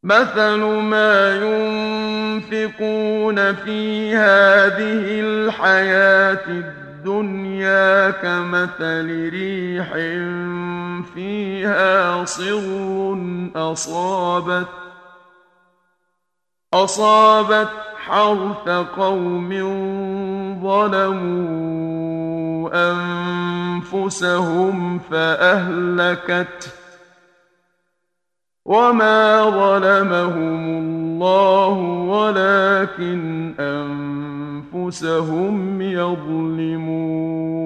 مثل ما ينفقون في هذه الحياة الدنيا كمثل ريح فيها صر أصابت حرث قوم ظلموا أنفسهم فأهلكته وما ظلمهم الله ولكن أنفسهم يظلمون.